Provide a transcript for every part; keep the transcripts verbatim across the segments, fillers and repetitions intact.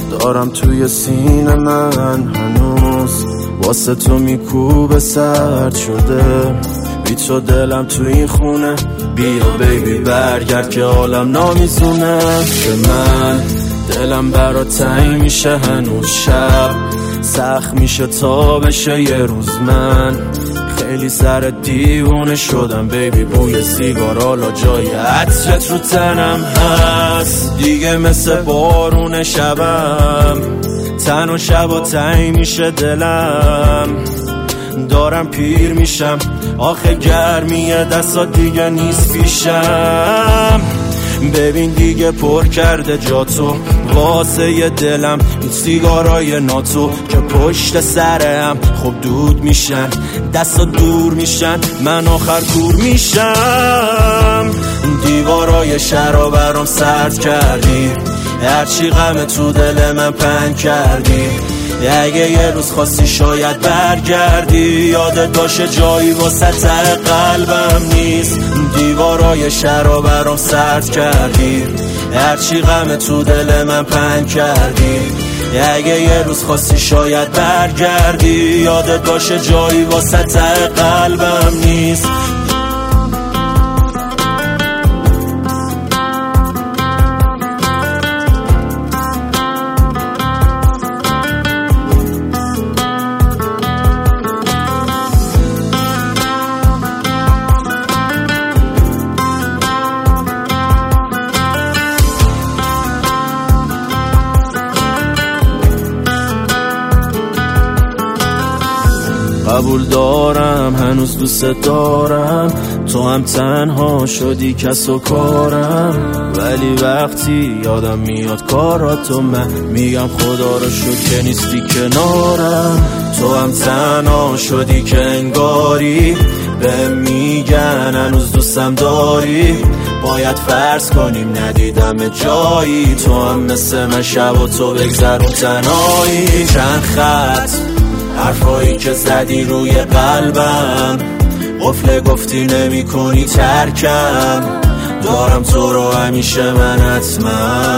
دارم توی سینه من هنوز واسه تو میکوبه سرد شده، بی تو دلم تو این خونه، بیا بیبی برگرد که عالم نامیزونه. که من دلم برا تنگ میشه هنوز، شب سخت میشه تا بشه یه روز. من خیلی سر دیوونه شدم بیبی، بوی سیگار حالا جای عطرت رو تنم هست. دیگه مثل بارون شبم، تن و شبا تنگ میشه دلم، دارم پیر میشم آخه گرمیه دستا دیگه نیست پیشم. ببین دیگه پر کرده جاتو واسه ی دلم، این سیگارای ناتو که پشت سرم خب دود میشن، دستا دور میشن، من آخر کور میشم. دیوارای شهر برام سرد کردی، هرچی غم تو دل من پنگ کردی. اگه یه روز خواستی شاید برگردی، یادت باشه جایی واسه ته قلبم نیست. دیوارای شهر برام سرد کردی، هرچی غم تو دل من پنگ کردی. اگه یه روز خواستی شاید برگردی، یادت باشه جایی واسه ته قلبم نیست. قبول دارم هنوز دوست دارم، تو هم تنها شدی کس و کارم. ولی وقتی یادم میاد کاراتو من میگم خدا رو شکر که نیستی کنارم. تو هم تنها شدی که انگاری به میگن هنوز دوستم داری. باید فرض کنیم ندیدم جایی، تو هم مثل من شب و تو بگذرون تنهایی. چند خط حرفایی که زدی روی قلبم، قفل گفتی نمی کنی ترکم. دارم تو رو همیشه من حتما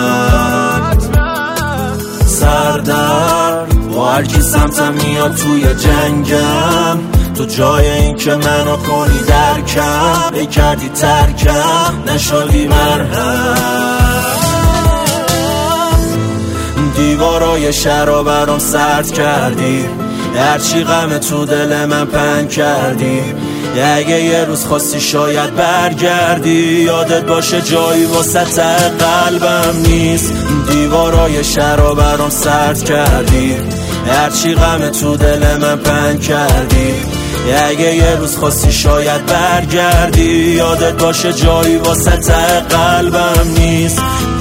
سردرد، با هر کی سمتم میاد توی جنگم. تو جای این که منو کنی درکم، ای کردی ترکم نشدی مرهم. دیوارای شهر برام سرد کردی، هرچی غم تو دل من پنگ کردی. اگه یه روز خواستی شاید برگردی، یادت باشه جایی واسه ته قلبم نیست. دیوارای شهر برام سرد کردی، هرچی غم تو دل من پنگ کردی. اگه یه روز خواستی شاید برگردی، یادت باشه جایی واسه ته قلبم نیست.